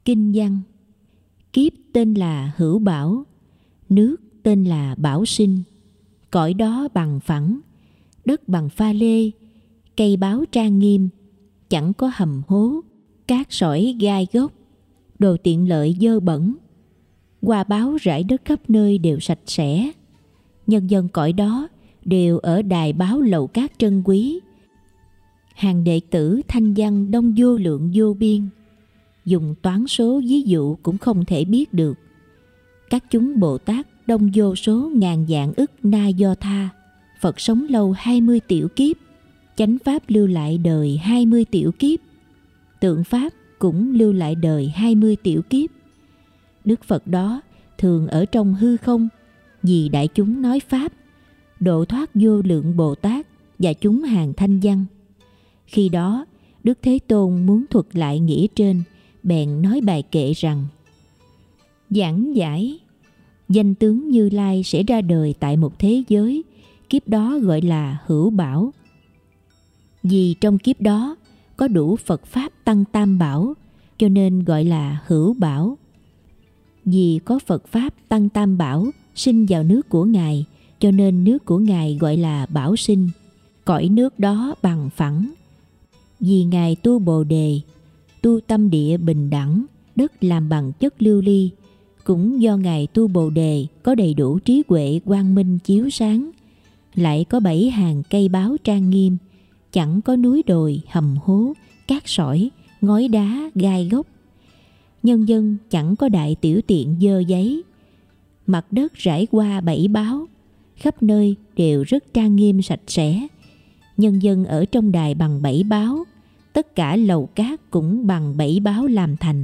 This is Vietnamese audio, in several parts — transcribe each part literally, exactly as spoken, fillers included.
Kinh văn. Kiếp tên là Hữu Bảo, nước tên là Bảo Sinh. Cõi đó bằng phẳng, đất bằng pha lê, cây báo trang nghiêm, chẳng có hầm hố, cát sỏi gai gốc, đồ tiện lợi dơ bẩn. Hoa báo rải đất khắp nơi đều sạch sẽ. Nhân dân cõi đó đều ở đài báo lầu cát trân quý. Hàng đệ tử thanh văn đông vô lượng vô biên, dùng toán số ví dụ cũng không thể biết được. Các chúng Bồ Tát đông vô số ngàn vạn ức na do tha. Phật sống lâu hai mươi tiểu kiếp, chánh pháp lưu lại đời hai mươi tiểu kiếp, tượng pháp cũng lưu lại đời hai mươi tiểu kiếp. Đức Phật đó thường ở trong hư không vì đại chúng nói pháp, độ thoát vô lượng Bồ Tát và chúng hàng thanh văn. Khi đó Đức Thế Tôn muốn thuật lại nghĩa trên, bèn nói bài kệ rằng: giảng giải, danh tướng Như Lai sẽ ra đời tại một thế giới, kiếp đó gọi là Hữu Bảo. Vì trong kiếp đó có đủ Phật Pháp Tăng Tam Bảo, cho nên gọi là Hữu Bảo. Vì có Phật Pháp Tăng Tam Bảo sinh vào nước của Ngài, cho nên nước của Ngài gọi là Bảo Sinh. Cõi nước đó bằng phẳng. Vì Ngài tu Bồ Đề, tu tâm địa bình đẳng, đất làm bằng chất lưu ly. Cũng do Ngài tu Bồ Đề có đầy đủ trí huệ quang minh chiếu sáng, lại có bảy hàng cây báo trang nghiêm, chẳng có núi đồi, hầm hố, cát sỏi, ngói đá, gai gốc. Nhân dân chẳng có đại tiểu tiện dơ giấy. Mặt đất rải qua bảy báo, khắp nơi đều rất trang nghiêm sạch sẽ. Nhân dân ở trong đài bằng bảy báo, tất cả lầu cát cũng bằng bảy báo làm thành.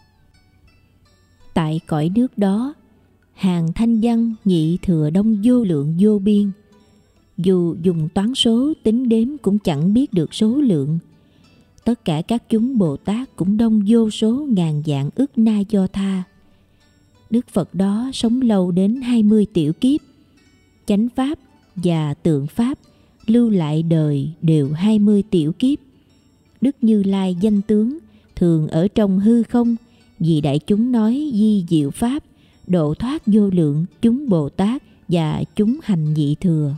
Tại cõi nước đó, hàng thanh văn nhị thừa đông vô lượng vô biên. Dù dùng toán số tính đếm cũng chẳng biết được số lượng. Tất cả các chúng Bồ Tát cũng đông vô số ngàn vạn ức na do tha. Đức Phật đó sống lâu đến hai mươi tiểu kiếp. Chánh pháp và tượng pháp lưu lại đời đều hai mươi tiểu kiếp. Đức Như Lai danh tướng thường ở trong hư không, vì đại chúng nói di diệu pháp, độ thoát vô lượng chúng Bồ Tát và chúng hành nhị thừa.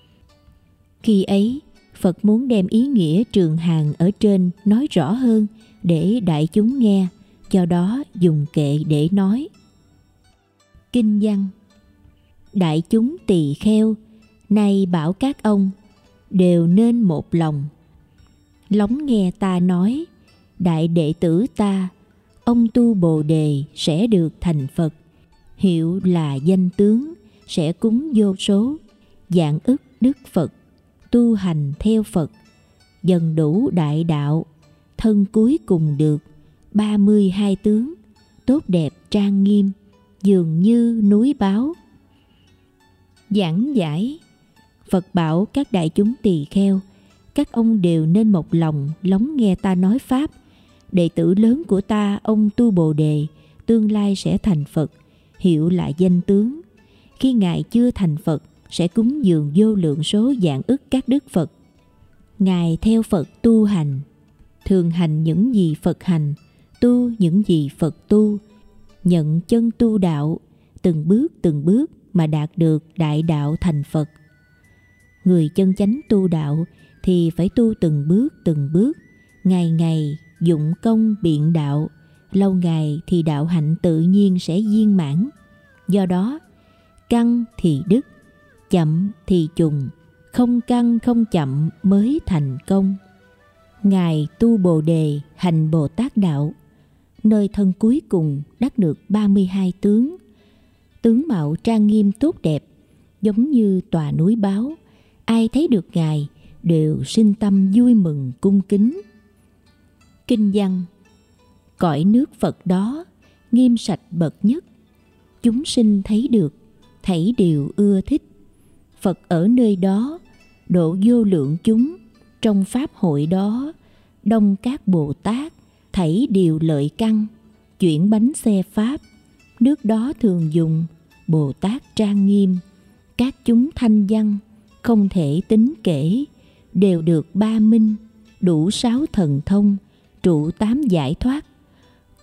Khi ấy, Phật muốn đem ý nghĩa trường hàng ở trên nói rõ hơn để đại chúng nghe, do đó dùng kệ để nói. Kinh văn. Đại chúng tỳ kheo, nay bảo các ông, đều nên một lòng. Lắng nghe ta nói, đại đệ tử ta, ông tu Bồ Đề sẽ được thành Phật, hiệu là danh tướng, sẽ cúng vô số, vạn ức đức Phật, tu hành theo Phật, dần đủ đại đạo, thân cuối cùng được, ba mươi hai tướng, tốt đẹp trang nghiêm, dường như núi báo. Giảng giải. Phật bảo các đại chúng tỳ kheo, các ông đều nên một lòng lắng nghe ta nói pháp. Đệ tử lớn của ta, ông tu Bồ Đề, tương lai sẽ thành Phật, hiệu là danh tướng. Khi Ngài chưa thành Phật, sẽ cúng dường vô lượng số vạn ức các đức Phật. Ngài theo Phật tu hành, thường hành những gì Phật hành, tu những gì Phật tu, nhận chân tu đạo, từng bước từng bước mà đạt được đại đạo thành Phật. Người chân chánh tu đạo thì phải tu từng bước từng bước, ngày ngày dụng công biện đạo, lâu ngày thì đạo hạnh tự nhiên sẽ viên mãn. Do đó, căn thì đức, chậm thì trùng, không căn không chậm mới thành công. Ngài tu Bồ Đề hành Bồ Tát đạo, nơi thân cuối cùng đắc được ba mươi hai tướng. Tướng mạo trang nghiêm tốt đẹp, giống như tòa núi báo. Ai thấy được Ngài đều sinh tâm vui mừng cung kính. Kinh văn. Cõi nước Phật đó nghiêm sạch bậc nhất, chúng sinh thấy được, thảy đều ưa thích. Phật ở nơi đó, độ vô lượng chúng, trong pháp hội đó, đông các Bồ Tát, thảy đều lợi căn, chuyển bánh xe pháp. Nước đó thường dùng, Bồ Tát trang nghiêm, các chúng thanh văn, không thể tính kể, đều được ba minh, đủ sáu thần thông, trụ tám giải thoát.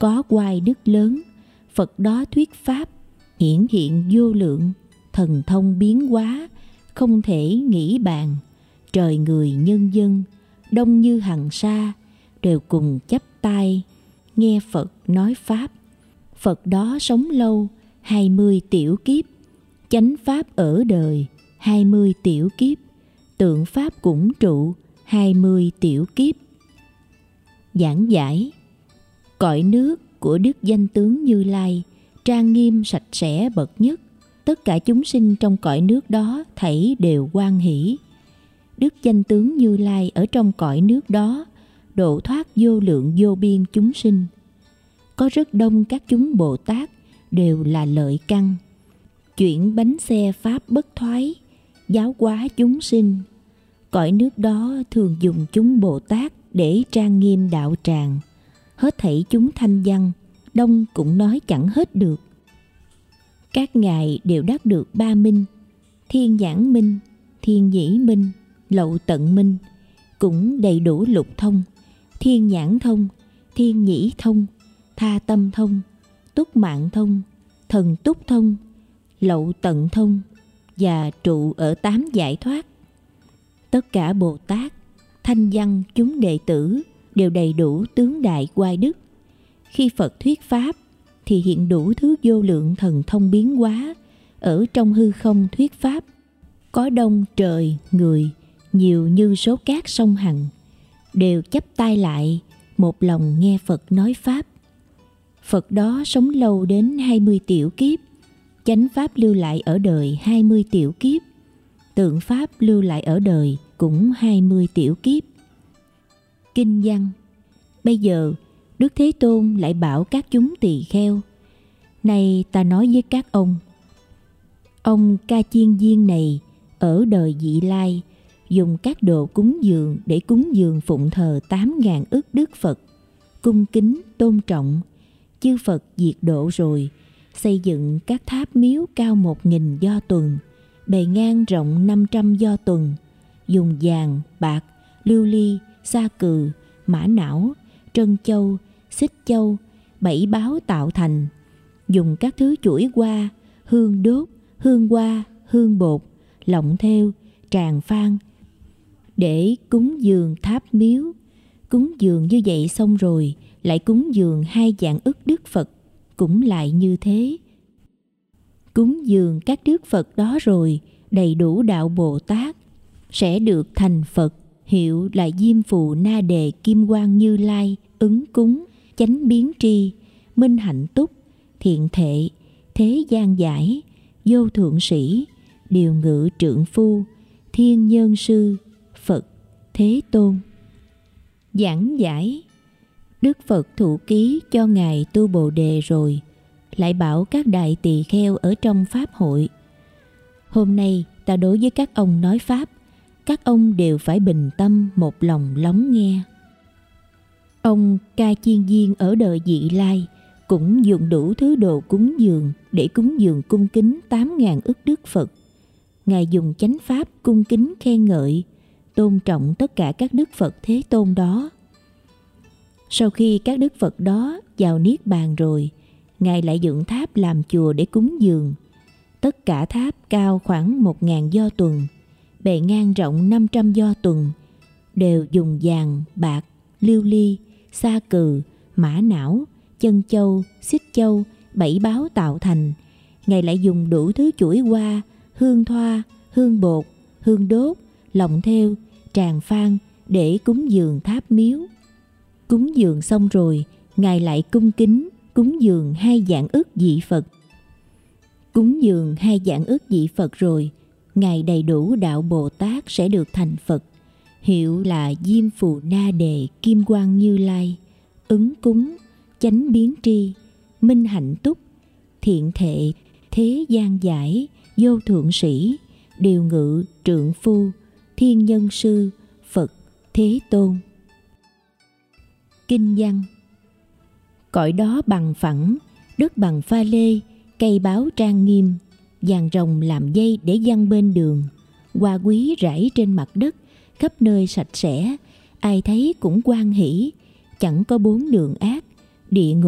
có oai đức lớn, Phật đó thuyết pháp, hiển hiện vô lượng, thần thông biến hóa, không thể nghĩ bàn. Trời người nhân dân, đông như hằng sa, đều cùng chắp tay, nghe Phật nói pháp. Phật đó sống lâu, hai mươi tiểu kiếp, chánh pháp ở đời, hai mươi tiểu kiếp, tượng pháp cũng trụ, hai mươi tiểu kiếp. Giảng giải: cõi nước của Đức Danh Tướng Như Lai trang nghiêm sạch sẽ bậc nhất, tất cả chúng sinh trong cõi nước đó thảy đều hoan hỷ. Đức Danh Tướng Như Lai ở trong cõi nước đó độ thoát vô lượng vô biên chúng sinh. Có rất đông các chúng Bồ Tát đều là lợi căn, chuyển bánh xe pháp bất thoái, giáo hóa chúng sinh. Cõi nước đó thường dùng chúng Bồ Tát để trang nghiêm đạo tràng. Hết thảy chúng thanh văn, đông cũng nói chẳng hết được. Các ngài đều đắc được ba minh: thiên nhãn minh, thiên nhĩ minh, lậu tận minh, cũng đầy đủ lục thông: thiên nhãn thông, thiên nhĩ thông, tha tâm thông, túc mạng thông, thần túc thông, lậu tận thông, và trụ ở tám giải thoát. Tất cả Bồ Tát, thanh văn chúng đệ tử đều đầy đủ tướng đại oai đức. Khi Phật thuyết pháp thì hiện đủ thứ vô lượng thần thông biến hóa. Ở trong hư không thuyết pháp, có đông trời người nhiều như số cát sông Hằng, đều chắp tay lại, một lòng nghe Phật nói pháp. Phật đó sống lâu đến hai mươi tiểu kiếp, chánh pháp lưu lại ở đời hai mươi tiểu kiếp, tượng pháp lưu lại ở đời cũng hai mươi tiểu kiếp. Kinh văn: bây giờ Đức Thế Tôn lại bảo các chúng tỳ kheo: này ta nói với các ông, ông Ca Chiên Viên này ở đời Vị Lai dùng các đồ cúng dường để cúng dường phụng thờ tám ngàn ức Đức Phật, cung kính tôn trọng. Chư Phật diệt độ rồi, xây dựng các tháp miếu cao một nghìn do tuần, bề ngang rộng năm trăm do tuần, dùng vàng, bạc, lưu ly, sa cừ, mã não, trân châu, xích châu, bảy báo tạo thành. Dùng các thứ chuỗi hoa, hương đốt, hương hoa, hương bột, lọng thêu, tràng phan để cúng dường tháp miếu. Cúng dường như vậy xong rồi, lại cúng dường hai vạn ức Đức Phật, cũng lại như thế. Cúng dường các Đức Phật đó rồi, đầy đủ đạo Bồ Tát, sẽ được thành Phật, hiệu là Diêm Phù Na Đề Kim Quang Như Lai, ứng cúng, chánh biến tri, minh hạnh túc, thiện thệ, thế gian giải, vô thượng sĩ, điều ngự trượng phu, thiên nhân sư, Phật Thế Tôn. Giảng giải: Đức Phật thụ ký cho ngài tu Bồ Đề rồi, lại bảo các đại tỳ kheo ở trong pháp hội: hôm nay ta đối với các ông nói pháp, các ông đều phải bình tâm một lòng lắng nghe. Ông Ca Chiên Viên ở đời Vị Lai cũng dùng đủ thứ đồ cúng dường để cúng dường cung kính tám ngàn ức Đức Phật. Ngài dùng chánh pháp cung kính khen ngợi, tôn trọng tất cả các Đức Phật Thế Tôn đó. Sau khi các Đức Phật đó vào Niết Bàn rồi, Ngài lại dựng tháp làm chùa để cúng dường. Tất cả tháp cao khoảng một ngàn do tuần, bề ngang rộng năm trăm do tuần, đều dùng vàng, bạc, lưu ly, sa cừ, mã não, chân châu, xích châu, bảy báo tạo thành. Ngài lại dùng đủ thứ chuỗi hoa, hương thoa, hương bột, hương đốt, lọng thêu, tràng phan để cúng dường tháp miếu. Cúng dường xong rồi, Ngài lại cung kính cúng dường hai vạn ức vị Phật. Cúng dường hai vạn ức vị Phật rồi, Ngài đầy đủ đạo Bồ Tát sẽ được thành Phật, hiệu là Diêm Phù Na Đề Kim Quang Như Lai, ứng cúng, chánh biến tri, minh hạnh túc, thiện thệ, thế gian giải, vô thượng sĩ, điều ngự trượng phu, thiên nhân sư, Phật Thế Tôn. Kinh văn: cõi đó bằng phẳng, đất bằng pha lê, cây báo trang nghiêm, vàng rồng làm dây để giăng bên đường, hoa quý rải trên mặt đất, khắp nơi sạch sẽ, ai thấy cũng hoan hỷ, chẳng có bốn đường ác, địa ngục,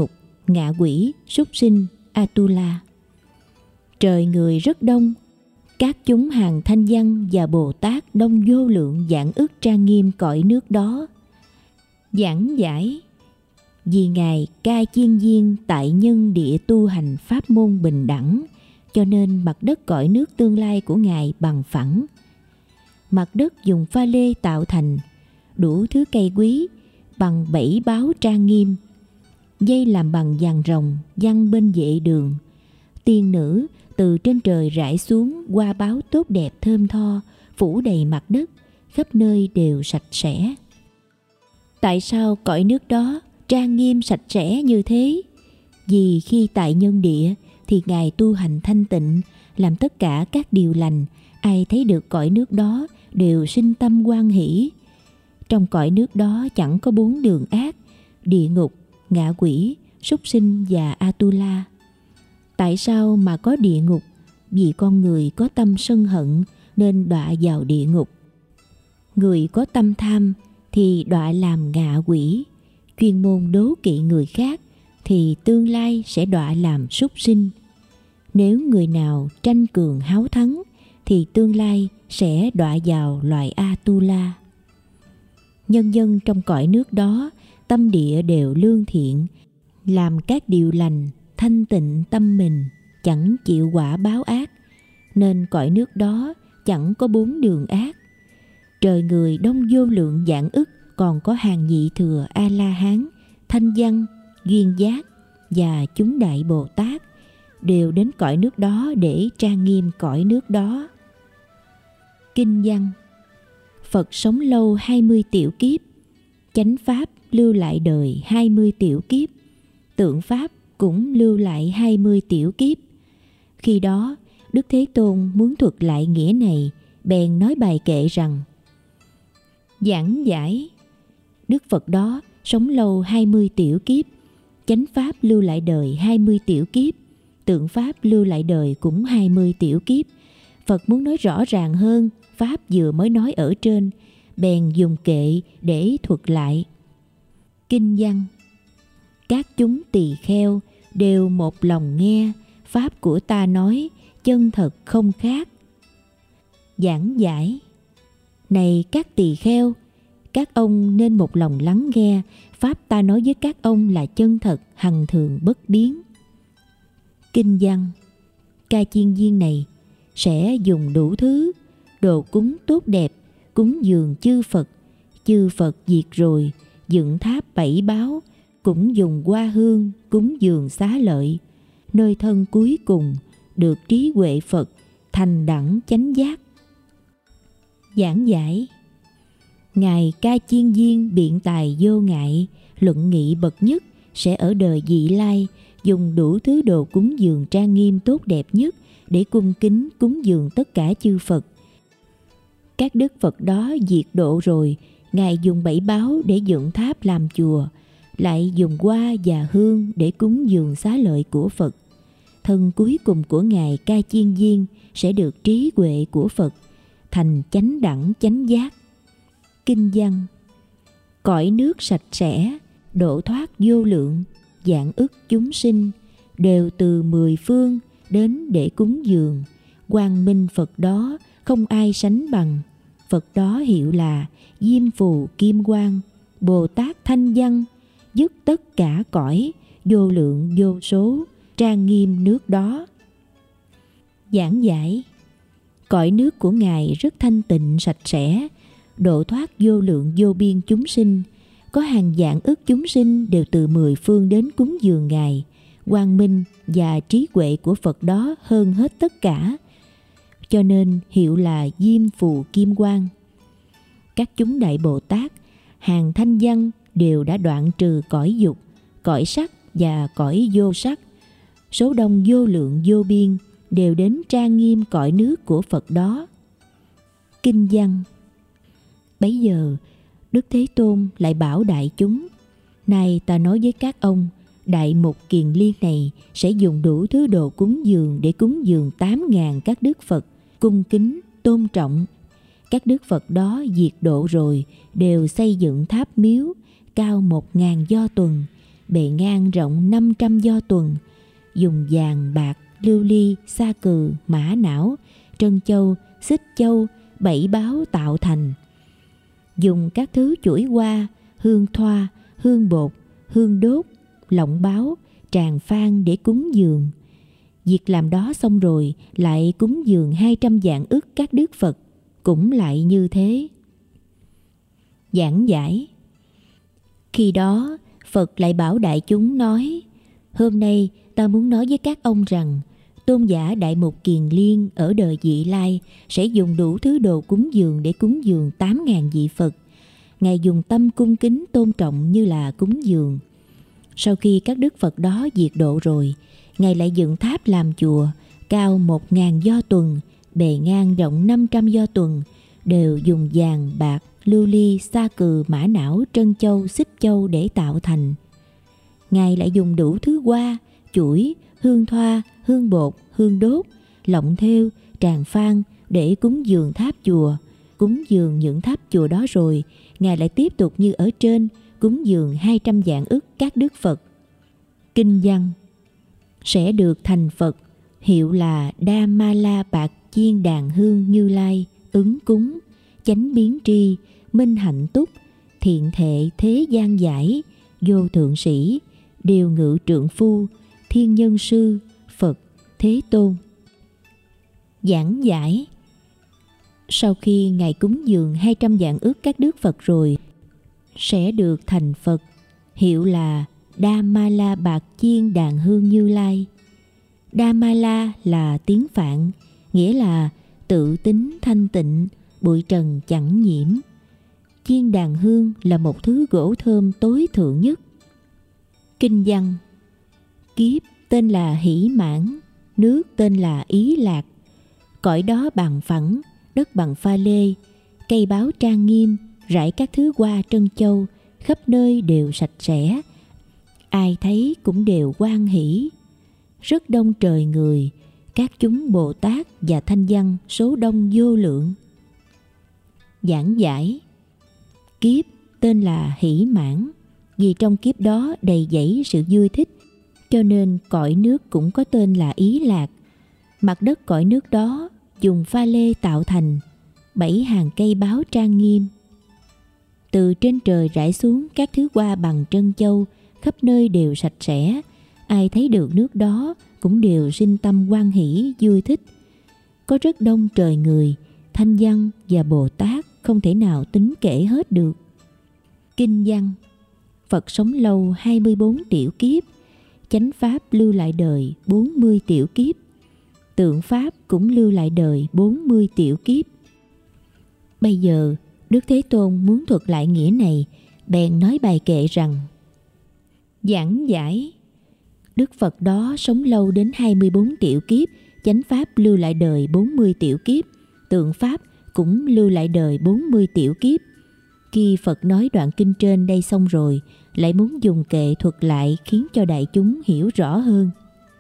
ngạ quỷ, súc sinh, Atula. Trời người rất đông, các chúng hàng thanh văn và Bồ Tát đông vô lượng giảng ức trang nghiêm cõi nước đó. Giảng giải: vì Ngài Ca Chiên Viên tại nhân địa tu hành pháp môn bình đẳng, cho nên mặt đất cõi nước tương lai của Ngài bằng phẳng. Mặt đất dùng pha lê tạo thành, đủ thứ cây quý, bằng bảy báo trang nghiêm. Dây làm bằng vàng rồng giăng bên vệ đường. Tiên nữ từ trên trời rải xuống hoa báo tốt đẹp thơm tho, phủ đầy mặt đất, khắp nơi đều sạch sẽ. Tại sao cõi nước đó trang nghiêm sạch sẽ như thế? Vì khi tại nhân địa thì Ngài tu hành thanh tịnh, làm tất cả các điều lành, ai thấy được cõi nước đó đều sinh tâm hoan hỷ. Trong cõi nước đó chẳng có bốn đường ác: địa ngục, ngạ quỷ, súc sinh và Atula. Tại sao mà có địa ngục? Vì con người có tâm sân hận nên đọa vào địa ngục. Người có tâm tham thì đọa làm ngạ quỷ. Chuyên môn đố kỵ người khác thì tương lai sẽ đọa làm súc sinh. Nếu người nào tranh cường háo thắng thì tương lai sẽ đọa vào loại Atula. Nhân dân trong cõi nước đó tâm địa đều lương thiện, làm các điều lành, thanh tịnh tâm mình, chẳng chịu quả báo ác, nên cõi nước đó chẳng có bốn đường ác. Trời người đông vô lượng vạn ức, còn có hàng nhị thừa A-la-hán, thanh văn, duyên giác và chúng đại Bồ Tát đều đến cõi nước đó để trang nghiêm cõi nước đó. Kinh văn: Phật sống lâu hai mươi tiểu kiếp, chánh pháp lưu lại đời hai mươi tiểu kiếp, tượng pháp cũng lưu lại hai mươi tiểu kiếp. Khi đó Đức Thế Tôn muốn thuật lại nghĩa này, bèn nói bài kệ rằng: giảng giải: Đức Phật đó sống lâu hai mươi tiểu kiếp, chánh pháp lưu lại đời hai mươi tiểu kiếp, tượng pháp lưu lại đời cũng hai mươi tiểu kiếp. Phật muốn nói rõ ràng hơn pháp vừa mới nói ở trên, bèn dùng kệ để thuật lại. Kinh văn: Các chúng tỳ kheo đều một lòng nghe, pháp của ta nói chân thật không khác. Giảng giải: Này các tỳ kheo, các ông nên một lòng lắng nghe, pháp ta nói với các ông là chân thật, hằng thường bất biến. Kinh văn: Ca Chiên Viên này sẽ dùng đủ thứ đồ cúng tốt đẹp, cúng dường chư Phật. Chư Phật diệt rồi, dựng tháp bảy báo, cũng dùng hoa hương cúng dường xá lợi. Nơi thân cuối cùng được trí huệ Phật, thành đẳng chánh giác. Giảng giải: Ngài Ca Chiên Viên biện tài vô ngại, luận nghị bậc nhất, sẽ ở đời vị lai dùng đủ thứ đồ cúng dường trang nghiêm tốt đẹp nhất để cung kính cúng dường tất cả chư Phật. Các đức Phật đó diệt độ rồi, Ngài dùng bảy báo để dựng tháp làm chùa, lại dùng hoa và hương để cúng dường xá lợi của Phật. Thân cuối cùng của Ngài Ca Chiên Viên sẽ được trí huệ của Phật, thành chánh đẳng chánh giác. Kinh văn: Cõi nước sạch sẽ, độ thoát vô lượng, vạn ức chúng sinh, đều từ mười phương đến để cúng dường. Quang minh Phật đó không ai sánh bằng. Phật đó hiệu là Diêm Phù Kim Quang, Bồ Tát Thanh Văn, dứt tất cả cõi, vô lượng vô số, trang nghiêm nước đó. Giảng giải: Cõi nước của Ngài rất thanh tịnh sạch sẽ, độ thoát vô lượng vô biên chúng sinh. Có hàng vạn ức chúng sinh đều từ mười phương đến cúng dường Ngài. Quang minh và trí huệ của Phật đó hơn hết tất cả, cho nên hiệu là Diêm Phù Kim Quang. Các chúng đại Bồ Tát, hàng thanh văn đều đã đoạn trừ cõi dục, cõi sắc và cõi vô sắc. Số đông vô lượng vô biên đều đến trang nghiêm cõi nước của Phật đó. Kinh văn: Bấy giờ Đức Thế Tôn lại bảo đại chúng: Nay ta nói với các ông, đại mục kiền liên này sẽ dùng đủ thứ đồ cúng dường để cúng dường tám ngàn các đức Phật, cung kính, tôn trọng. Các đức Phật đó diệt độ rồi, đều xây dựng tháp miếu, cao một ngàn do tuần, bề ngang rộng năm trăm do tuần, dùng vàng, bạc, lưu ly, sa cừ, mã não, trân châu, xích châu, bảy báo tạo thành. Dùng các thứ chuỗi hoa, hương thoa, hương bột, hương đốt, lọng báo, tràng phan để cúng dường. Việc làm đó xong rồi lại cúng dường hai trăm vạn ức các đức Phật, cũng lại như thế. Giảng giải. Khi đó Phật lại bảo đại chúng nói: hôm nay ta muốn nói với các ông rằng tôn giả Đại Mục Kiền Liên ở đời vị lai sẽ dùng đủ thứ đồ cúng dường để cúng dường tám ngàn vị Phật. Ngài dùng tâm cung kính tôn trọng như là cúng dường. Sau khi các đức Phật đó diệt độ rồi, Ngài lại dựng tháp làm chùa, cao một ngàn do tuần, bề ngang rộng năm trăm do tuần, đều dùng vàng, bạc, lưu ly, sa cừ, mã não, trân châu, xích châu để tạo thành. Ngài lại dùng đủ thứ hoa, chuỗi, hương thoa, hương bột, hương đốt, lọng thêu, tràng phan để cúng dường tháp chùa. Cúng dường những tháp chùa đó rồi, Ngài lại tiếp tục như ở trên, cúng dường hai trăm vạn ức các đức Phật. Kinh văn. Sẽ được thành Phật, hiệu là Đa Ma La Bạc Chiên Đàn Hương Như Lai, ứng cúng, chánh biến tri, minh hạnh túc, thiện thệ thế gian giải, vô thượng sĩ, điều ngự trượng phu, thiên nhân sư, Phật, Thế Tôn. Giảng giải. Sau khi Ngài cúng dường hai trăm vạn ức các đức Phật rồi, sẽ được thành Phật, hiệu là Đa Ma La Bạc Chiên Đàn Hương Như Lai. Đa Ma La là tiếng Phạn, nghĩa là tự tính thanh tịnh, bụi trần chẳng nhiễm. Chiên đàn hương là một thứ gỗ thơm tối thượng nhất. Kinh văn. Kiếp tên là Hỷ Mãn, nước tên là Ý Lạc. Cõi đó bằng phẳng, đất bằng pha lê, cây báo trang nghiêm, rải các thứ hoa trân châu, khắp nơi đều sạch sẽ. Ai thấy cũng đều hoan hỷ. Rất đông trời người, các chúng Bồ Tát và Thanh Văn số đông vô lượng. Giảng giải. Kiếp tên là Hỷ Mãn, vì trong kiếp đó đầy dẫy sự vui thích, cho nên cõi nước cũng có tên là Ý Lạc. Mặt đất cõi nước đó dùng pha lê tạo thành, bảy hàng cây báo trang nghiêm. Từ trên trời rải xuống các thứ hoa bằng trân châu, khắp nơi đều sạch sẽ. Ai thấy được nước đó cũng đều sinh tâm hoan hỷ vui thích. Có rất đông trời người, Thanh Văn và Bồ Tát không thể nào tính kể hết được. Kinh văn. Phật sống lâu hai mươi bốn tiểu kiếp, chánh pháp lưu lại đời bốn mươi tiểu kiếp, tượng pháp cũng lưu lại đời bốn mươi tiểu kiếp. Bây giờ Đức Thế Tôn muốn thuật lại nghĩa này, bèn nói bài kệ rằng: giảng giải. Đức Phật đó sống lâu đến hai mươi bốn tiểu kiếp, chánh pháp lưu lại đời bốn mươi tiểu kiếp, tượng pháp cũng lưu lại đời bốn mươi tiểu kiếp. Khi Phật nói đoạn kinh trên đây xong rồi, lại muốn dùng kệ thuật lại khiến cho đại chúng hiểu rõ hơn.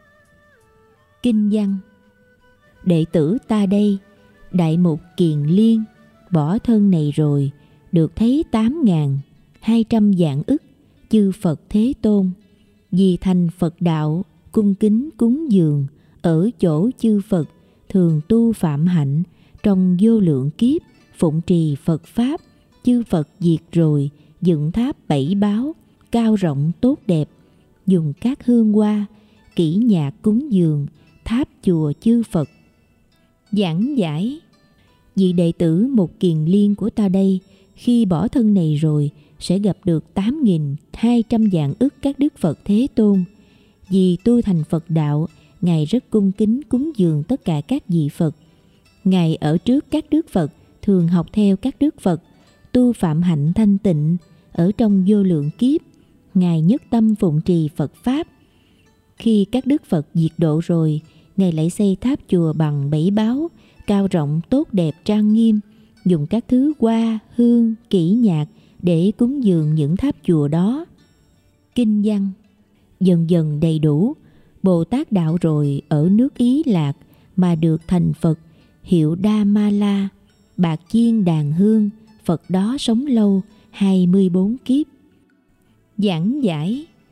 Kinh văn. Đệ tử ta đây, Đại Mục Kiền Liên, bỏ thân này rồi, được thấy tám ngàn hai trăm vạn ức chư Phật Thế Tôn, vì thành Phật đạo, cung kính cúng dường, ở chỗ chư Phật, thường tu phạm hạnh, trong vô lượng kiếp, phụng trì Phật Pháp, chư Phật diệt rồi, dựng tháp bảy báo, cao rộng tốt đẹp, dùng các hương hoa, kỹ nhạc cúng dường, tháp chùa chư Phật. Giảng giải. Vị đệ tử Mục Kiền Liên của ta đây, khi bỏ thân này rồi, sẽ gặp được tám nghìn hai trăm vạn ức các đức Phật Thế Tôn. Vì tu thành Phật đạo, Ngài rất cung kính cúng dường tất cả các vị Phật. Ngài ở trước các đức Phật, thường học theo các đức Phật, tu phạm hạnh thanh tịnh. Ở trong vô lượng kiếp, Ngài nhất tâm phụng trì Phật Pháp. Khi các đức Phật diệt độ rồi, Ngài lại xây tháp chùa bằng bảy báo, cao rộng tốt đẹp trang nghiêm, dùng các thứ hoa, hương, kỹ nhạc để cúng dường những tháp chùa đó. Kinh văn. Dần dần đầy đủ, Bồ Tát đạo rồi ở nước Ý Lạc mà được thành Phật, hiệu Đa Ma La, bạc chiên đàn hương. Phật đó sống lâu hai mươi bốn kiếp. Giảng giải.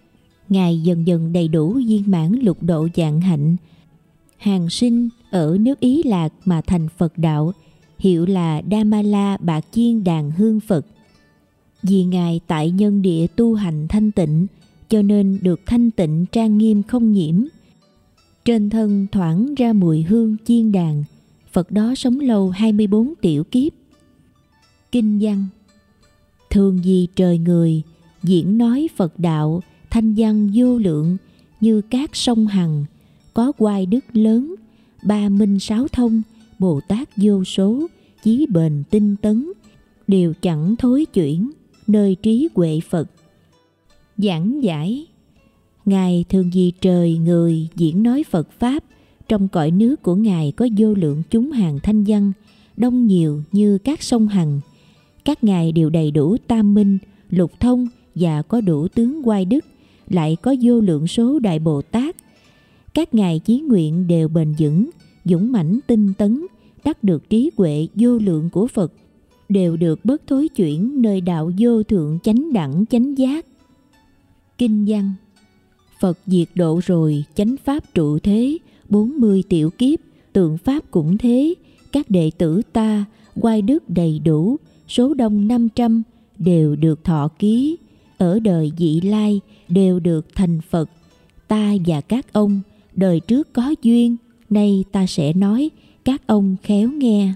Ngài dần dần đầy đủ viên mãn lục độ vạn hạnh, hàng sinh ở nước Ý Lạc mà thành Phật đạo, hiệu là Damala Bạc Chiên Đàn Hương Phật. Vì Ngài tại nhân địa tu hành thanh tịnh, cho nên được thanh tịnh trang nghiêm không nhiễm. Trên thân thoảng ra mùi hương chiên đàn, Phật đó sống lâu hai mươi bốn tiểu kiếp. Kinh văn: thường vì trời người, diễn nói Phật đạo, thanh văn vô lượng, như các sông Hằng, có oai đức lớn, ba minh sáu thông, Bồ Tát vô số, chí bền tinh tấn, đều chẳng thối chuyển, nơi trí huệ Phật. Giảng giải: Ngài thường vì trời người diễn nói Phật Pháp, trong cõi nước của Ngài có vô lượng chúng hàng thanh văn, đông nhiều như các sông Hằng. Các Ngài đều đầy đủ tam minh, lục thông và có đủ tướng oai đức, lại có vô lượng số Đại Bồ Tát. Các Ngài chí nguyện đều bền vững, dũng mãnh tinh tấn, đắc được trí huệ vô lượng của Phật, đều được bất thối chuyển nơi đạo vô thượng chánh đẳng chánh giác. Kinh văn: Phật diệt độ rồi, chánh pháp trụ thế, bốn mươi tiểu kiếp, tượng pháp cũng thế. Các đệ tử ta, oai đức đầy đủ, số đông năm trăm, đều được thọ ký. Ở đời vị lai, đều được thành Phật. Ta và các ông, đời trước có duyên, nay ta sẽ nói, các ông khéo nghe.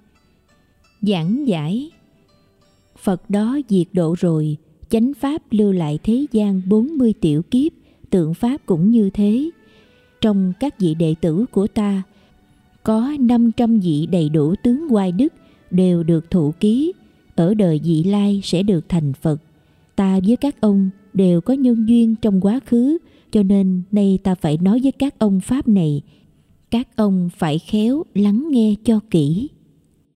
Giảng giải: Phật đó diệt độ rồi, chánh pháp lưu lại thế gian bốn mươi tiểu kiếp, tượng pháp cũng như thế. Trong các vị đệ tử của ta, có năm trăm vị đầy đủ tướng oai đức, đều được thụ ký. Ở đời vị lai sẽ được thành Phật. Ta với các ông đều có nhân duyên trong quá khứ, cho nên nay ta phải nói với các ông pháp này. Các ông phải khéo lắng nghe cho kỹ.